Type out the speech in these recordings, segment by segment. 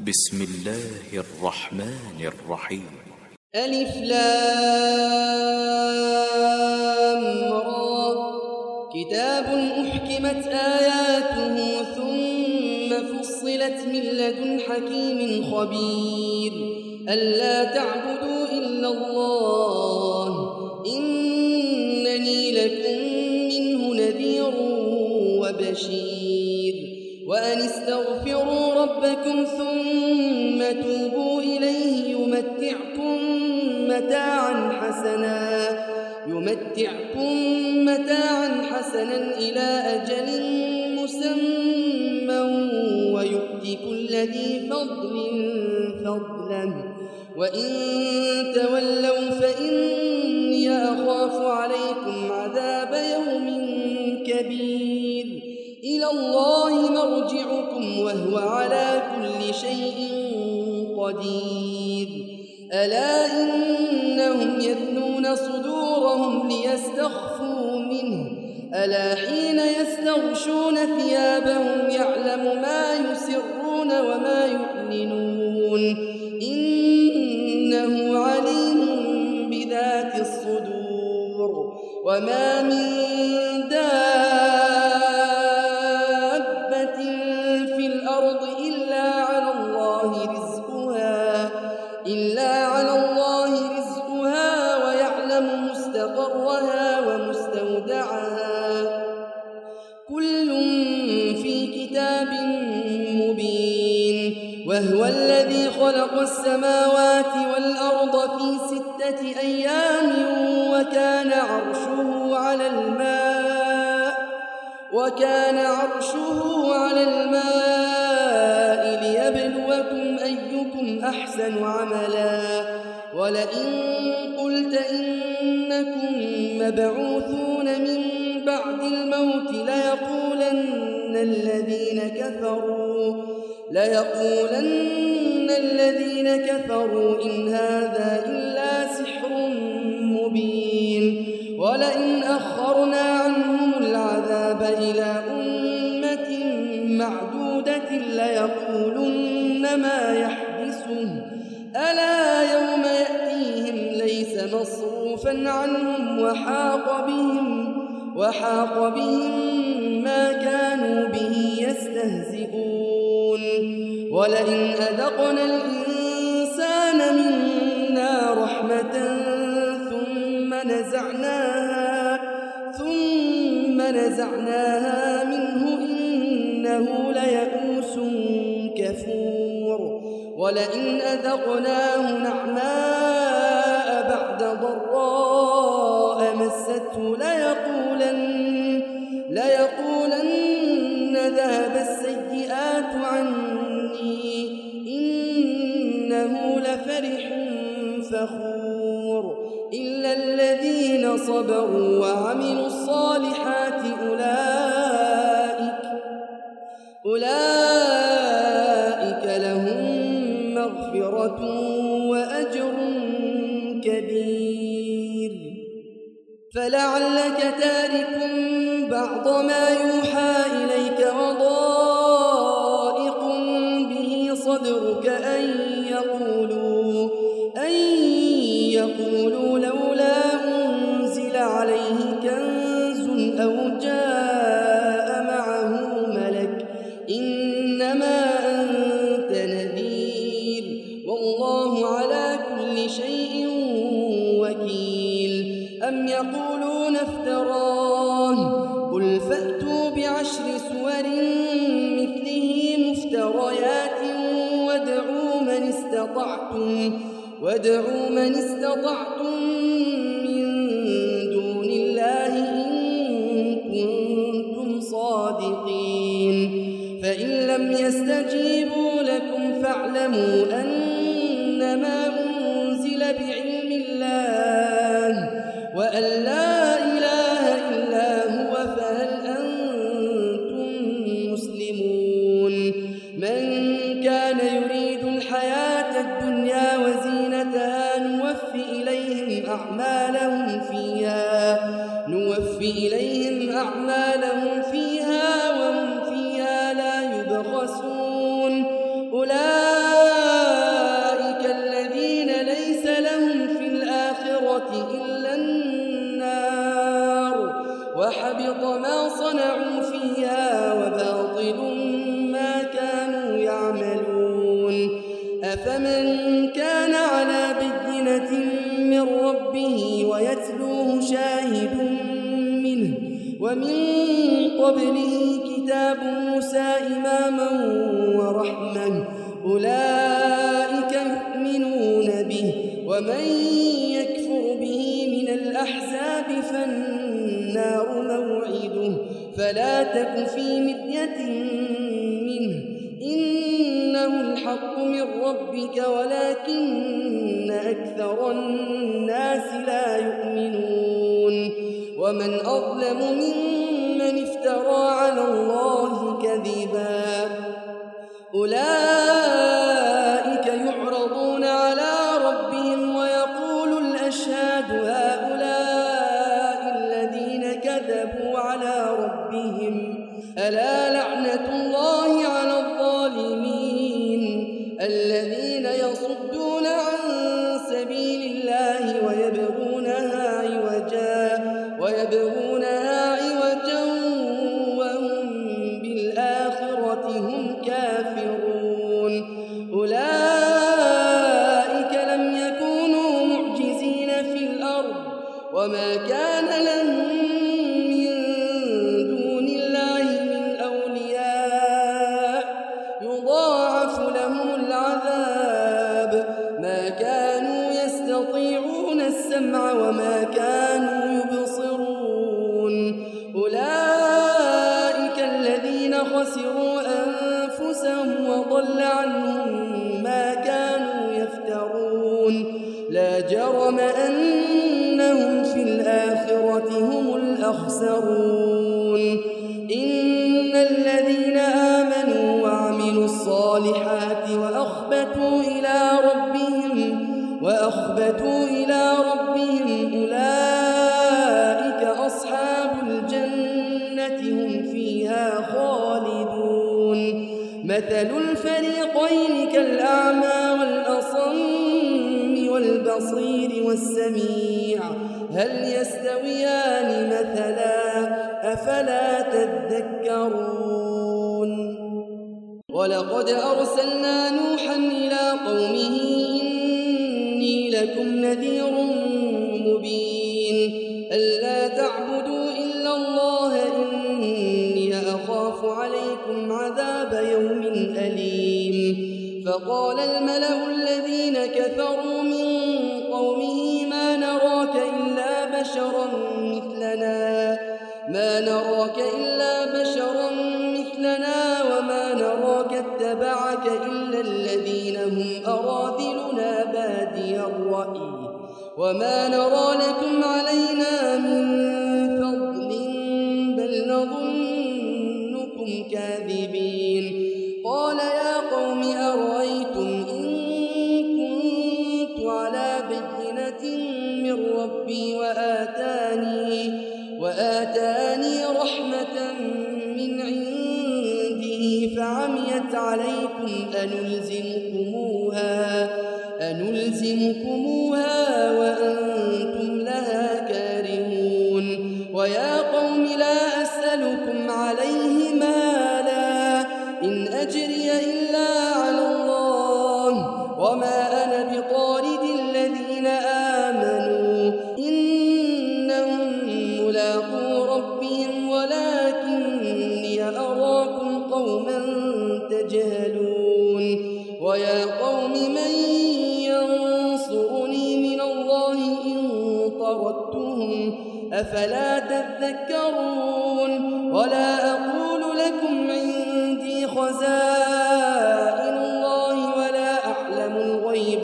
بسم الله الرحمن الرحيم. ألف لام را كتاب أحكمت آياته ثم فصلت من لدن حكيم خبير ألا تعبدوا إلا الله إنني لكم منه نذير وبشير وأن استغفروا ربكم ثم توبوا إليه يمتعكم متاعا حسنا إلى أجل مسمى ويؤتي كل ذي فضل فضله وإن تولوا فإني أخاف عليكم عذاب يوم كبير إلى الله مرجعكم وهو على كل شيء قدير ألا إنهم يثنون صدورهم ليستخفوا منه ألا حين يستغشون ثيابهم يعلم ما يسرون وما يعلنون إنه عليم بذات الصدور وما من دابة في الأرض إلا على الله رزقها ويعلم مستقرها ومستودعها كل في كتاب مبين وهو الذي خلق السماوات والأرض في 6 أيام وكان عرشه على الماء ليبلوكم أيكم أحسن عملا ولئن قلت إنكم مبعوثون من بعد الموت ليقولن الذين كفروا إن هذا إلا سحر مبين ولئن أخرنا عنهم العذاب إلى أمة معدودة ليقولن ما يحبسه ألا يوم يأتيهم ليس مصروفا عنهم وحاق بهم ما كانوا به يستهزئون ولئن أذقنا الإنسان منا رحمة ثم نزعناها منه إنه ليئوس كفور ولئن أذقناه نعماء بعد ضراء مسته ليقولن ذهب السيئات عني إنه لفرح فخور إلا الذين صبروا وعملوا الصالحات أولئك لهم مغفرة وأجر كبير فلعلك تارك بعض ما يوحى إليك وضائق به صدرك أن يقولوا لولا أنزل عليه كنز أو جاء معه ملك إنما أنت نذير والله على كل شيء وكيل أم يقولون افتراه قل فأتوا ب10 سور مثله مفتريات وادعوا من استطعتم من دون الله إن كنتم صادقين فإن لم يستجيبوا لكم فاعلموا أنما أنزل بعلم الله وأن لا إله إلا هو فهل أنتم مسلمون من كان يريد الحياة الدنيا وزينتها نوفي إليهم أعمالهم فيها وهم فيها لا يبخسون أولئك أفمن كان على بينة من ربه ويتلوه شاهد منه ومن قبله كتاب موسى إماما ورحمة أولئك يؤمنون به ومن يكفر به من الأحزاب فالنار موعده فلا تك في مرية منه إنه الحق من ربك ولكن أكثر الناس لا يؤمنون ومن أظلم ممن افترى على الله كذبا أولئك يعرضون على ربهم ويقول الأشهاد هؤلاء الذين كذبوا على ربهم ألا لعنة الله على الظالمين الذين يصدون عن سبيل الله ويبغونها عوجا وهم بالآخرة هم كافرون أولئك لم يكونوا معجزين في الأرض وما كان لهم من دون الله من أولياء يضاعف لهم العذاب ما كانوا يستطيعون السمع وما كانوا يبصرون أولئك الذين خسروا أنفسهم وضل عنهم ما كانوا يفترون لا جرم أنهم في الآخرة هم الأخسرون إن الذين آمنوا وعملوا الصالحات وأخبتوا إلى ربهم أولئك أصحاب الجنة هم فيها خالدون مثل الفريقين كالأعمى والأصم والبصير والسميع هل يستويان مثلا أفلا تذكرون ولقد أرسلنا نوحا إلى قومه إني لكم نذير مبين ألا تعبدوا إلا الله إني أخاف عليكم عذاب يوم أليم فقال الملأ الذين كفروا من قومه ما نراك إلا بشرا مثلنا وما نراك اتبعك إلا الذين هم أراذلنا بادي الرأي وما نرى لكم علينا من فضل بل نظنكم كاذبين قال يا قوم أرأيتم إن كنت على بينة من ربي وآتاني رحمة من عنده فعميت عليكم أنلزمكموها وأنتم لها كارهون ويا قوم لا أسألكم عليه مالا إن أجري إلا على الله وما أنا بطارد الذين آمنوا إنهم ملاقو ربهم ولكني أراكم قوما تجهلون ويا قوم من ينصرني من الله إن طردتهم أفلا تذكرون ولا أقول لكم عندي خزائن الله ولا أعلم الغيب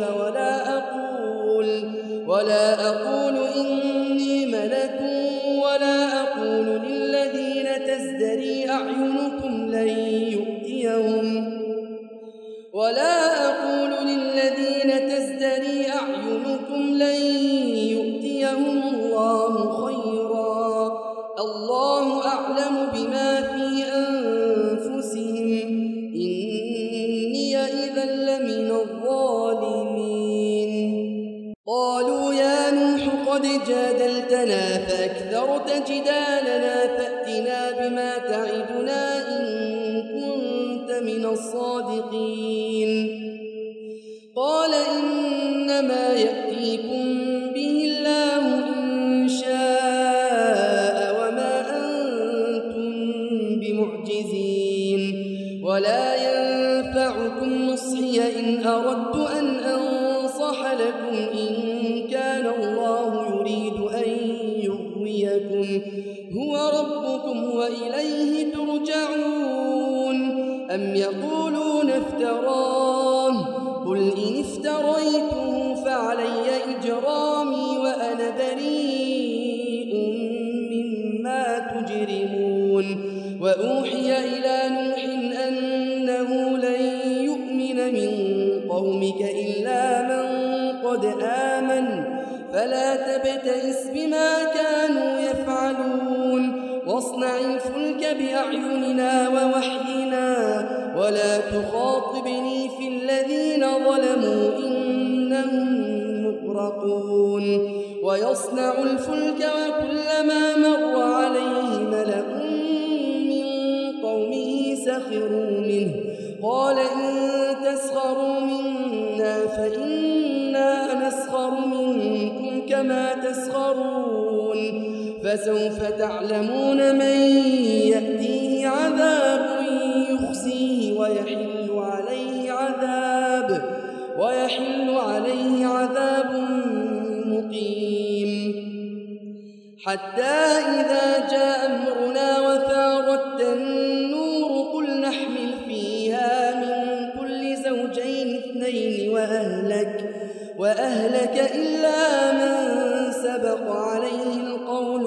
ولا أقول إني ملك ولا أقول للذين تزدري أعينكم لن يؤتيهم الله خيرا الله أعلم بما في أنفسهم إني إذا لمن الظالمين قالوا يا نوح قد جادلتنا فأكثرت جدالنا فأتنا بما تعدنا إن كنت من الصادقين أردت أن أنصح لكم إن كان الله يريد أن يغويكم هو ربكم وإليه ترجعون أم يقولون افتراه قل إن افتريته فعلي إجرامي وأنا بريء مما تجرمون وأوحي إلى نوح أنه لن يؤمن من قومك إلا من قد آمن فلا تبتئس بما كانوا يفعلون واصنع الفلك بأعيننا ووحينا ولا تخاطبني في الذين ظلموا إنهم مغرقون ويصنع الفلك وكلما مر عليه ملأ من قومه سخروا منه قال إن تسخروا منا فإنا نسخر منكم كما تسخرون فسوف تعلمون من يأتيه عذاب يخزيه ويحل عليه عذاب مقيم حتى إذا جاء أمرنا وفارت النور قل نحمل فيها من كل زوجين اثنين وأهلك إلا من سبق عليه القول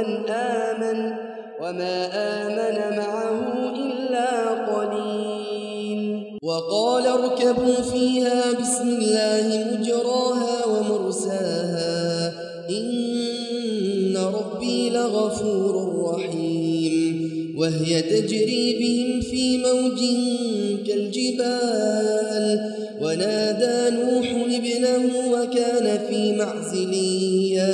وما آمن معه إلا قليل وقال اركبوا فيها بسم الله مجراها ومرساها إن ربي لغفور رحيم وهي تجري بهم في موج كالجبال ونادى نوح ابنه وكان في معزل يا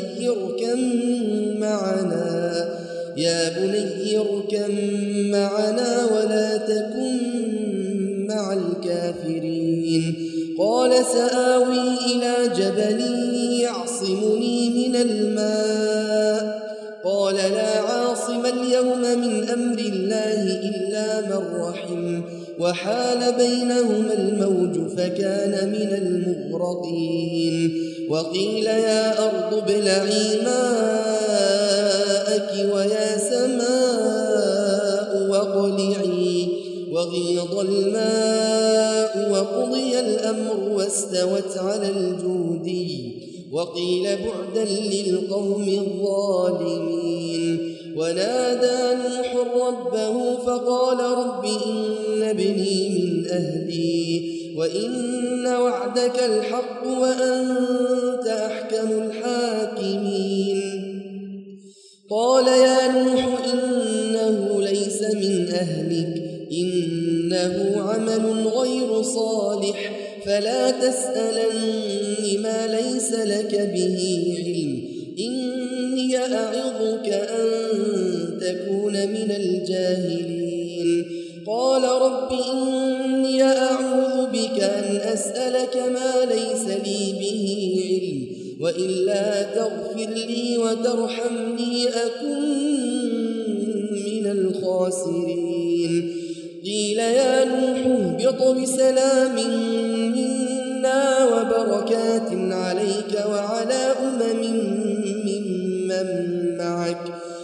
بني اركب معنا ولا تكن مع الكافرين قال سآوي إلى جبل يعصمني من الماء قال لا عاصم اليوم من أمر الله إلا من رحم وحال بينهما الموج فكان من المغرقين وقيل يا أرض ابلعي ماءك ويا سماء واقلعي وغيض الماء وقضي الأمر واستوت على الجودي وقيل بعدا للقوم الظالمين ونادى نوح ربه فقال رب إن ابني من أهلي وإن وعدك الحق وأنت أحكم الحاكمين قال يا نوح إنه ليس من أهلك إنه عمل غير صالح فلا تسألني ما ليس لك به علم إني أعظك أن تكون من الجاهلين قال رب إني أعوذ بك أن أسألك ما ليس لي به علم وإلا تغفر لي وترحمني أكن من الخاسرين قيل يا نوح اهبط بسلام منا وبركات عليك وعلى ممن معك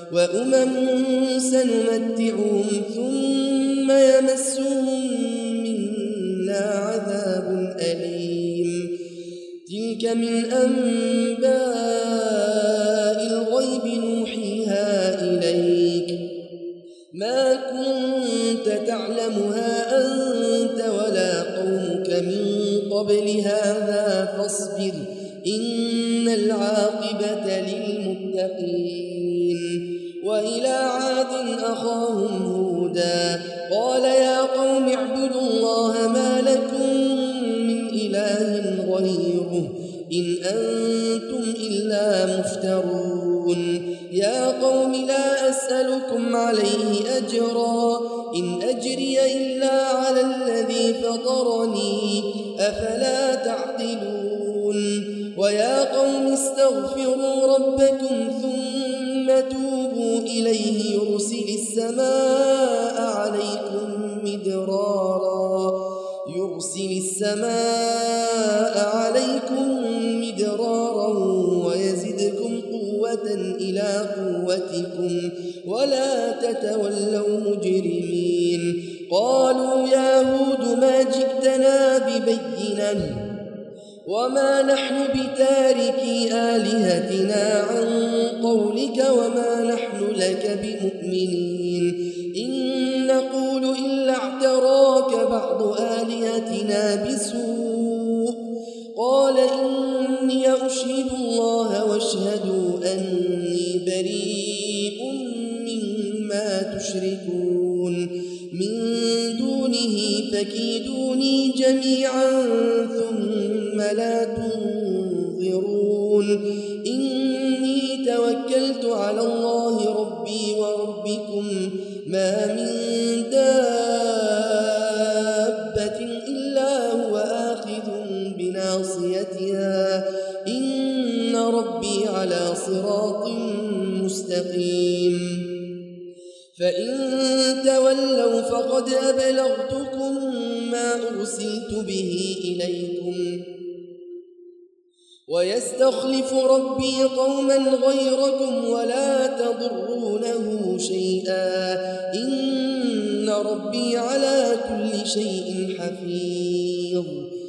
سنمتعهم ثم يمسهم منا عذاب أليم تلك من أنباء الغيب نوحيها إليك ما كنت تعلمها أنت ولا قومك من قبل هذا فاصبر إن العاقبة للمتقين وإلى عاد أخاهم هودا قال يا قوم اعبدوا الله ما لكم من إله غيره إن أنتم إلا مفترون يا قوم لا أسألكم عليه أجرا إن أجري إلا على الذي فطرني أفلا تعقلون ويا قوم استغفروا ربكم ثم توبوا إليه يرسل السماء يرسل السماء عليكم مدرارا ويزدكم قوة إلى قوتكم ولا تتولوا مجرمين قالوا يا هود ما جئتنا ببينة وما نحن بتاركي آلهتنا عن قولك وما نحن لك بمؤمنين إن نقول إلا اعتراك بعض آلهتنا بسوء قال إني أشهد الله واشهدوا أني بريء مما تشركون من دونه فكيدوني جميعا ثم لا تنظرون إني توكلت على الله ربي وربكم ما من دابة إلا هو آخذ بناصيتها إن ربي على صراط مستقيم فإن تولوا فقد أبلغتكم ما أرسلت به إليكم ويستخلف ربي قوما غيركم ولا تضرونه شيئا إن ربي على كل شيء حفيظ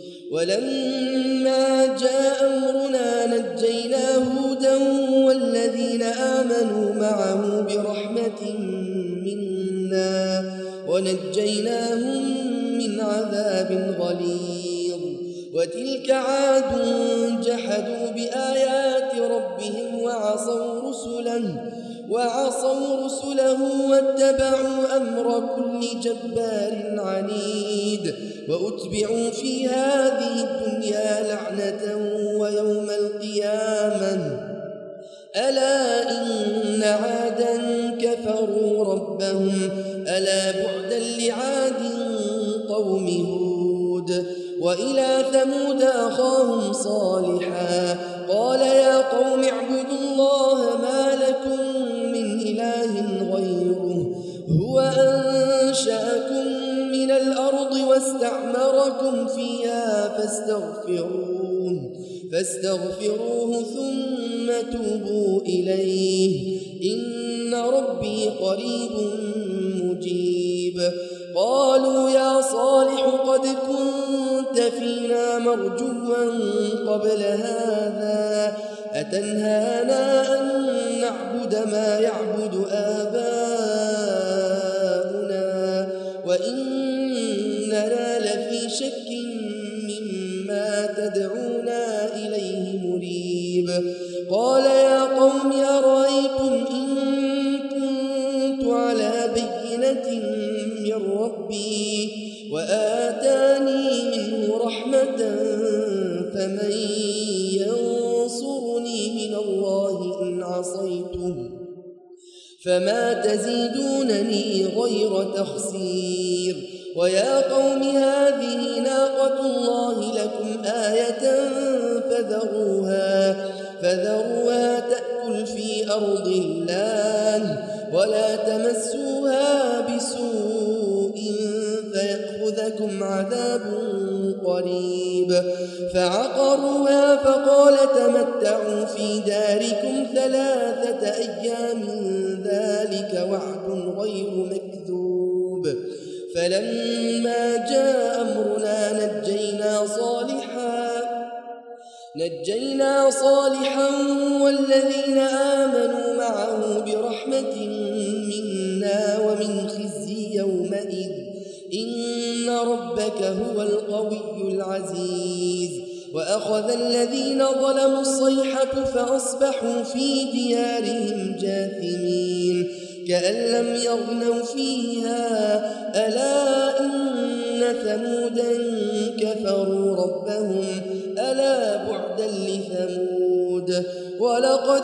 ولما جاء أمرنا نجينا هودا والذين آمنوا معه برحمة منا ونجيناهم من عذاب غليظ وتلك عاد جحدوا بآيات ربهم وعصوا رسله واتبعوا أمر كل جبار عنيد وأتبعوا في هذه الدنيا لعنة ويوم القيامة ألا إن عادا كفروا ربهم ألا بعدا لعاد قوم هود وإلى ثمود أخاهم صالحا قال يا قوم اعبدوا الله ما لكم من إله غيره هو أنشأكم من الأرض واستعمركم فيها فاستغفروه ثم توبوا إليه إن ربي قريب مجيب قالوا يا صالح قد كنت فينا مرجوا قبل هذا أتنهانا أن نعبد ما يعبد آباؤنا وإننا لفي شك مما تدعونا إليه مريب قال يا قوم أرأيتم إن كنت على بينة من ربي وآتاني منه رحمة فمن ينصرني من الله إن عصيته فما تزيدونني غير تخسير ويا قوم هذه ناقة الله لكم آية فذروها تأكل في أرض الله ولا تمسوها بسوء فيأخذكم عذاب قريب فعقروها فقال تمتعوا في داركم 3 أيام ذلك وعد غير مكذوب فلما جاء أمرنا نجينا صالحا والذين آمنوا معه برحمة منا ومن خزي يومئذ إن ربك هو القوي العزيز وأخذ الذين ظلموا الصيحة فأصبحوا في ديارهم جاثمين كأن لم يغنوا فيها ألا إن ثمودا كفروا ربهم ألا بعدا لثمود ولقد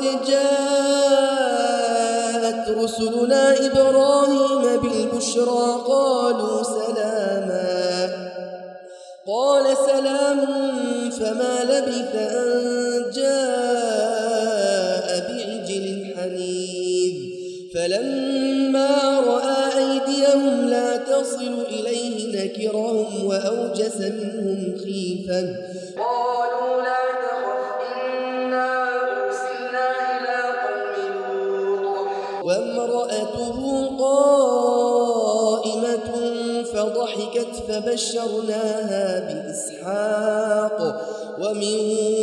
جاءت رسلنا إبراهيم بالبشرى قالوا سلاما قال سلام فما لبث أن جاء بعجل حنيذ فلما رأى أيديهم لا تصل إليه نكرهم وأوجس منهم خيفة. قالوا لا تخف إنا أرسلنا إلى قوم لوط وامرأته قائمة فضحكت فبشرناها بإسحاق ومن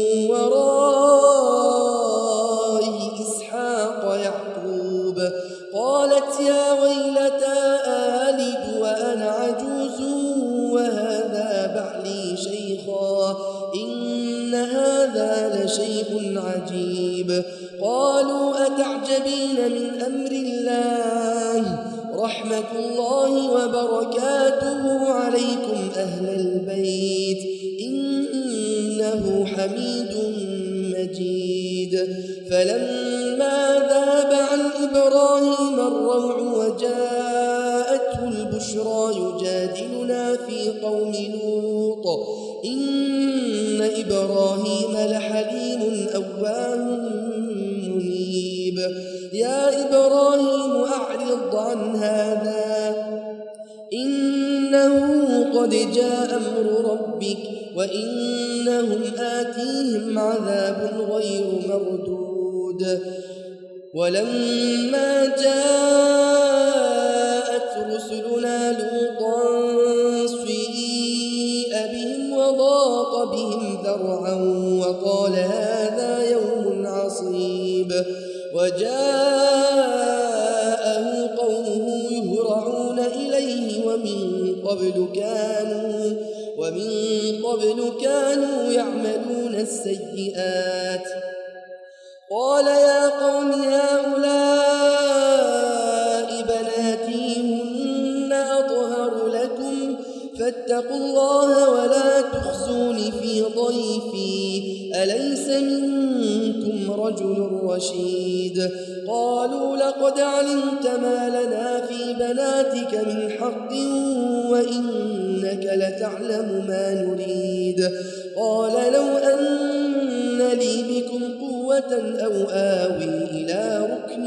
وراء إسحاق يعقوب. قالت يا ويلتى آلد وأنا عجوز وهذا بعلي شيخا إن هذا لشيء عجيب. قالوا أتعجبين من أمر الله رحمة الله وبركاته عليكم أهل البيت إنه حميد مجيد. فلما ذهب عن إبراهيم الروع وجاءته البشرى يجادلنا في قوم لوط إن إبراهيم لحليم أواه منيب. يا إبراهيم أعرض عن هذا إنه قد جاء أمر ربك وإنهم آتيهم عذاب غير مردود. ولما جاءت رسلنا لوطا سيء بهم وضاق بهم ذرعا وقال هذا يوم عصيب. وجاءه قومه يهرعون إليه ومن قبل كانوا يعملون السيئات. قال يا قوم هؤلاء بناتي هن أطهر لكم فاتقوا الله ولا تخزوني في ضيفي أليس منكم رجل رشيد. قالوا لقد علمت ما لنا في بناتك من حق وإنك لتعلم ما نريد. قال لو أن لي بكم قوة أو آوي إلى ركن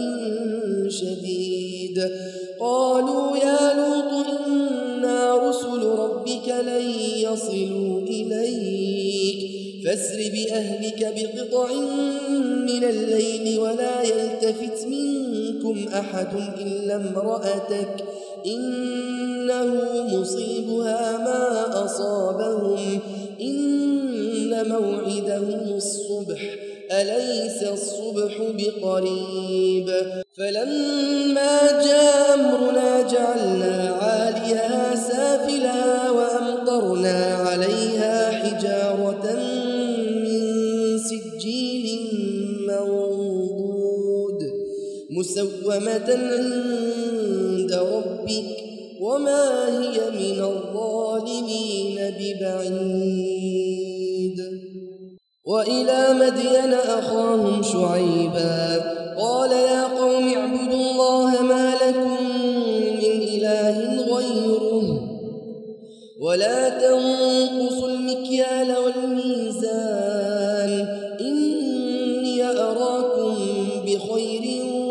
شديد. قالوا يا لوط إنا رسل ربك لن يصلوا إليك فاسر بأهلك بقطع من الليل ولا يلتفت منكم أحد إلا امرأتك إنه مصيبها ما أصابهم إن موعدهم الصبح أليس الصبح بقريب. فلما جاء أمرنا جعلنا عاليها سافلها وأمطرنا عليها حجارة من سجيل منضود مسومة عند ربك وما هي من الظالمين ببعيد. وإلى مدين أخاهم شعيبا قال يا قوم اعبدوا الله ما لكم من إله غيره ولا تنقصوا المكيال والميزان إني أراكم بخير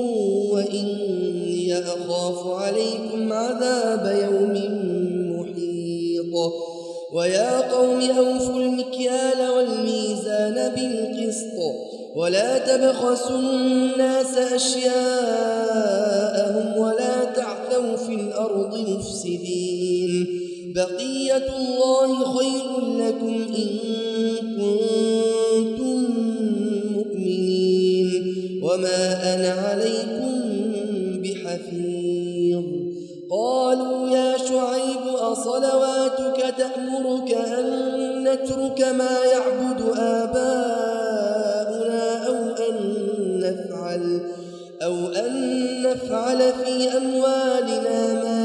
وإني أخاف عليكم عذاب يوم محيط. ويا قوم أوفوا المكيال والميزان بالقسط ولا تبخسوا الناس أشياءهم ولا تعثوا في الأرض مفسدين. بقية الله خير لكم إن كنتم مؤمنين وما أنا عليكم بحفيظ. قالوا يا شعيب أصلواتك تأمرك أن نترك ما يعبد آباؤنا أو أن نفعل في أموالنا ما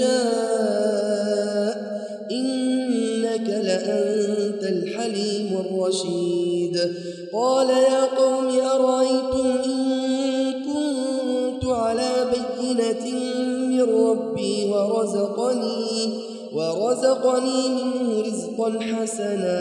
نشاء إنك لأنت الحليم الرشيد. قال يا قوم أرأيتم إن كنت على بينة من ربي ورزقني منه رزقا حسنا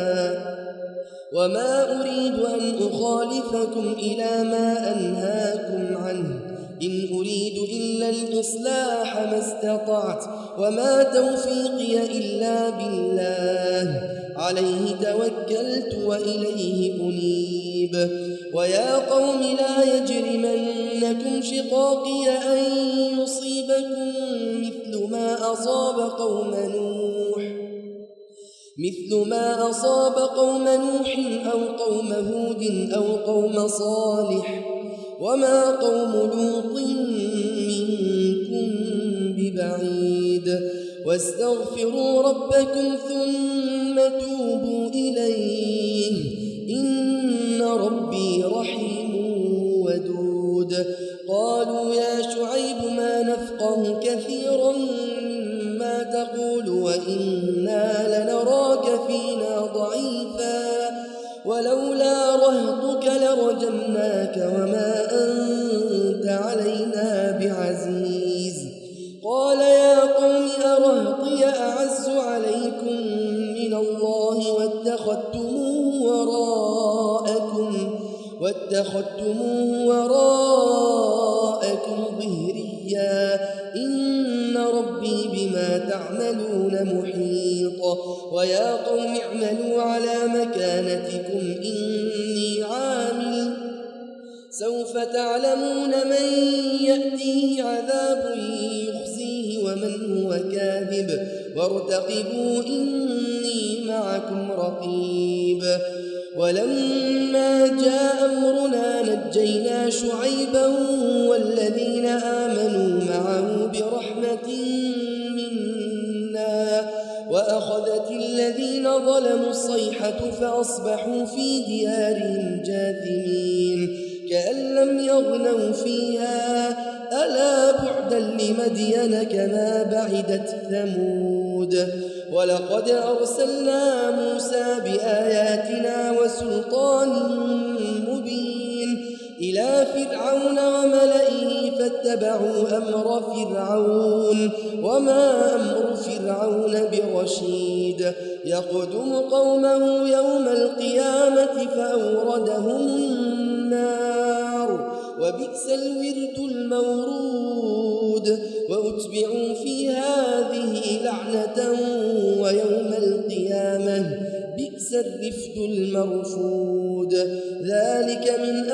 وما أريد أن أخالفكم إلى ما أنهاكم عنه إن أريد إلا الإصلاح ما استطعت وما توفيقي إلا بالله عليه توكلت وإليه أنيب ويا قوم لا يجرمنكم شقاقي أن يصيبكم مثل ما أصاب قوم نوح أو قوم هود أو قوم صالح وما قوم لوط منكم ببعيد واستغفروا ربكم ثم توبوا إليه إن ربي رحيم ودود قالوا يا شعيب ما نفقه كثيرا مما تقول وإنا لنراك فينا ضعيفا ولولا رهطك لرجمناك وما أنت علينا بعزيز قال يا قوم أرهطي أعز عليكم من الله واتخذتموه وراءكم ظهريا إن ربي بما تعملون محيط ويا قوم اعملوا على مكانتكم إني عامل سوف تعلمون من يأتيه عذاب يخزيه ومن هو كاذب وارتقبوا إني معكم رقيب ولما جاء أمرنا نجينا شعيبا والذين آمنوا معه برحمة منا وأخذت الذين ظلموا الصيحة فأصبحوا في ديارهم جاثمين كأن لم يغنوا فيها ألا بعدا لمدين كما بعدت ثمود ولقد أرسلنا موسى بآياتنا وسلطان مبين إلى فرعون وملئه فاتبعوا أمر فرعون وما أمر فرعون برشيد يقدم قومه يوم القيامة فأوردهم النار وبئس الورد المورود وأتبعوا في هذه لعنة ويوم القيامة بئس الرفد المرفود ذلك من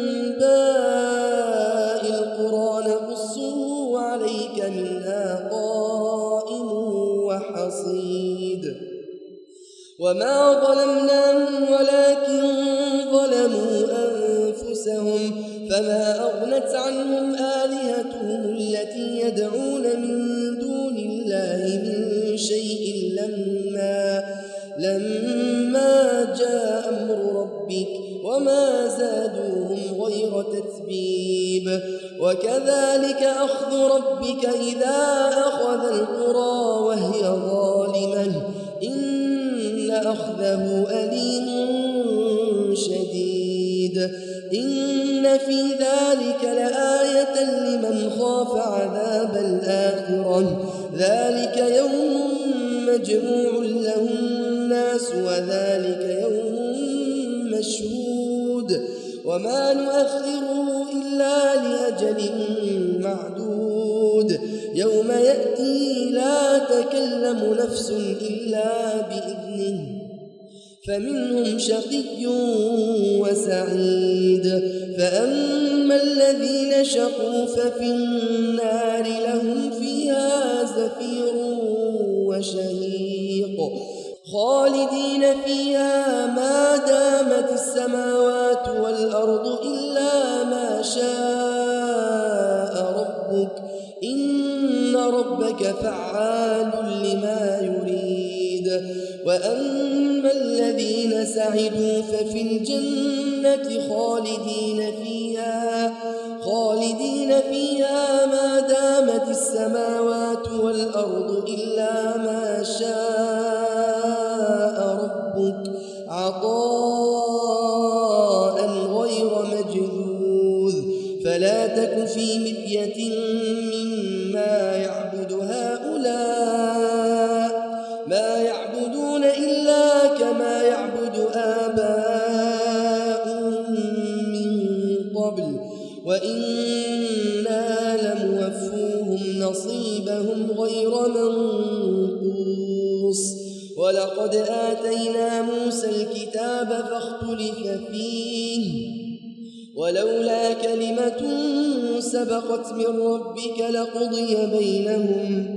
أنباء القرى نقصه عليك منها قائم وحصيد وما ظلمناهم ولكن ظلموا أنفسهم فما أغنت عنهم آلهتهم التي يدعون من دون الله من شيء لما جاء أمر ربك وما زادوهم غير تتبيب وكذلك أخذ ربك إذا أخذ القرى وهي ظالمة إن أخذه أليم شديد إن في ذلك لآية لمن خاف عذاب الآخرة ذلك يوم مجموع له الناس وذلك يوم مشهود وما نؤخره إلا لأجل معدود يوم يأتي لا تكلم نفس إلا بإذنه فمنهم شقي وسعيد فأما الذين شقوا ففي النار لهم فيها زفير وشهيق خالدين فيها ما دامت السماوات والأرض إلا ما شاء ربك إن ربك فعال لما يريد وأما الذين سعدوا ففي الجنة خالدين فيها ما دامت السماوات والأرض إلا ما شاء ربك عطاء غير مجذوذ فلا تك في مرية مما يعبد هؤلاء ما يعبدون إلا كما يعبد آباؤهم من قبل وإنا موسى الكتاب فاختلف فيه ولولا كلمة سبقت من ربك لقضي بينهم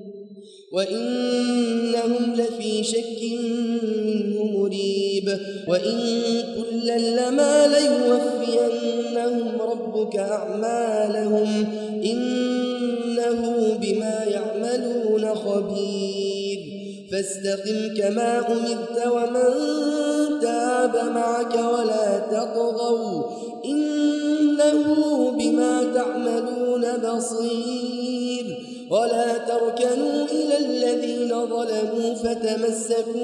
وإنهم لفي شك منه مريب وإن كلا لما ليوفينهم ربك أعمالهم إنه بما يعملون خبير فاستقم كما أمرت ومن تاب معك ولا تطغوا إنه بما تعملون بصير ولا تركنوا إلى الذين ظلموا فتمسكوا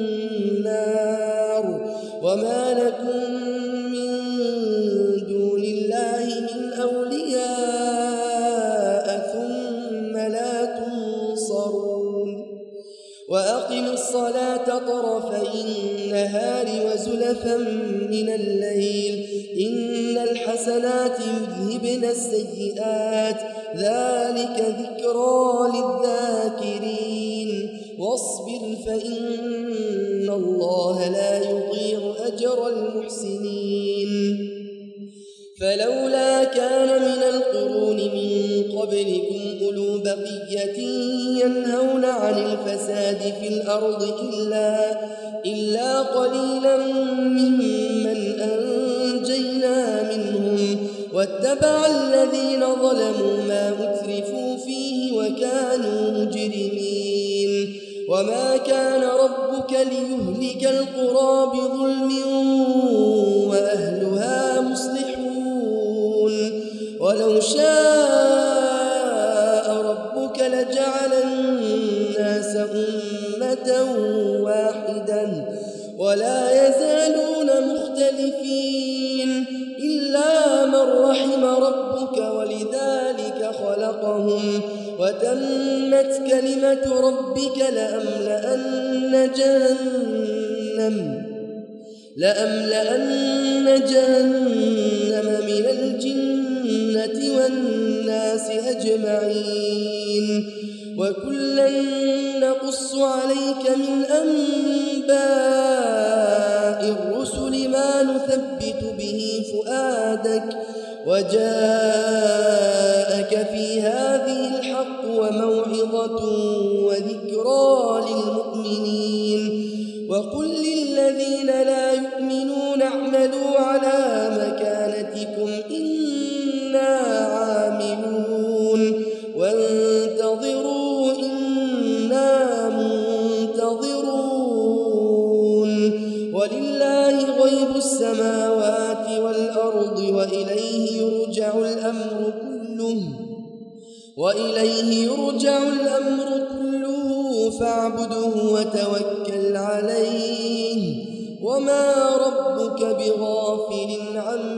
النار وما لكم من دون الله من أولياء ثم لا تنصرون وأقم الصلاة طرفي النهار وزلفا من الليل إن الحسنات يذهبن السيئات ذلك ذكرى للذاكرين واصبر فإن الله لا يضيع أجر المحسنين فلولا كان من القرون من قبلكم أولو بقية ينهون عن الفساد في الأرض إلا قليلا ممن أنجينا منهم واتبع الذين ظلموا ما أترفوا فيه وكانوا مجرمين وما كان ربك ليهلك القرى بظلم وأهلها مصلحون ولو شاء ربك لجعل الناس أمة واحدا ولا يزالون مختلفين إلا من رحم ربك ولذلك خلقهم وتمت كلمة ربك لأملأن جهنم من الجنة والناس أجمعين وكلا نقص عليك من أنباء الرسل ما نثبت به فؤادك وجاءك في هذه الحق وموعظة وذكرى للمؤمنين وقل للذين لا يؤمنون اعملوا على مكانتكم إنا عاملون وانتظروا إنا منتظرون ولله غيب السماوات والأرض وإليه يرجع الأمر كله فاعبده وتوكل عليه وما ربك بغافل عما